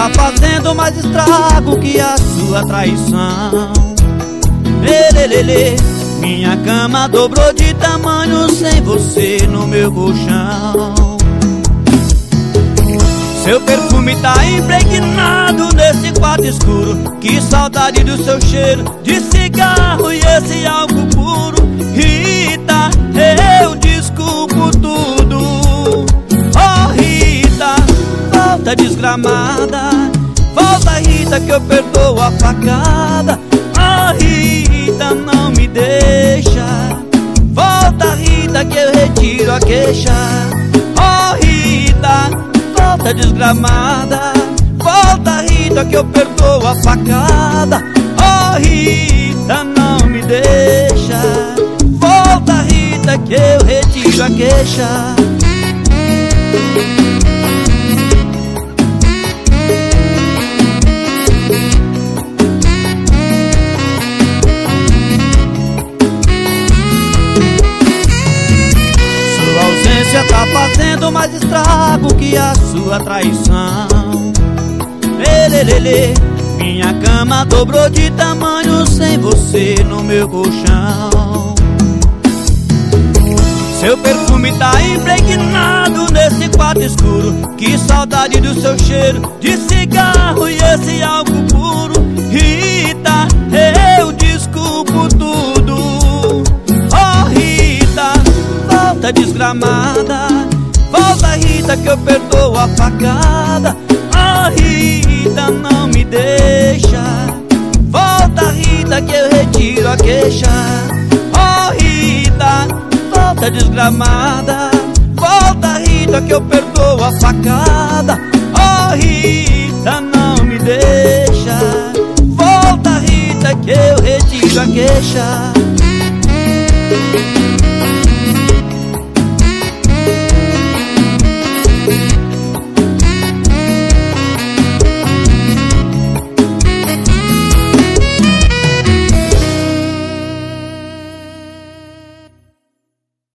tá fazendo mais estrago que a sua traição. Lelelele, minha cama dobrou de tamanho sem você no meu colchão. Seu perfume tá impregnado nesse quarto escuro. Que saudade do seu cheiro de cigarro e esse álcool puro. Rita, eu desculpo tudo. Oh Rita, volta desgramada. Volta Rita que eu perdoo a facada. Oh Rita, não me deixa. Volta Rita que eu retiro a queixa. Oh Rita, volta desgramada. Volta Rita que eu perdoo a facada. Oh Rita, não me deixa. Volta Rita que eu retiro a queixa. Sua ausência tá fazendo mais estrago que a sua traição. Lelelele, minha cama dobrou de tamanho sem você no meu colchão. Seu perfume tá impregnado nesse quarto escuro. Que saudade do seu cheiro de cigarro e esse álcool puro. Rita, eu desculpo tudo. Oh Rita, volta desgramada. Volta Rita que eu perdoo a facada. Oh Rita, não me deixa. Volta Rita que eu retiro a queixa. Oh Rita, volta desgramada. Volta Rita que eu perdoo a facada. Oh Rita, não me deixa. Volta Rita que eu retiro a queixa.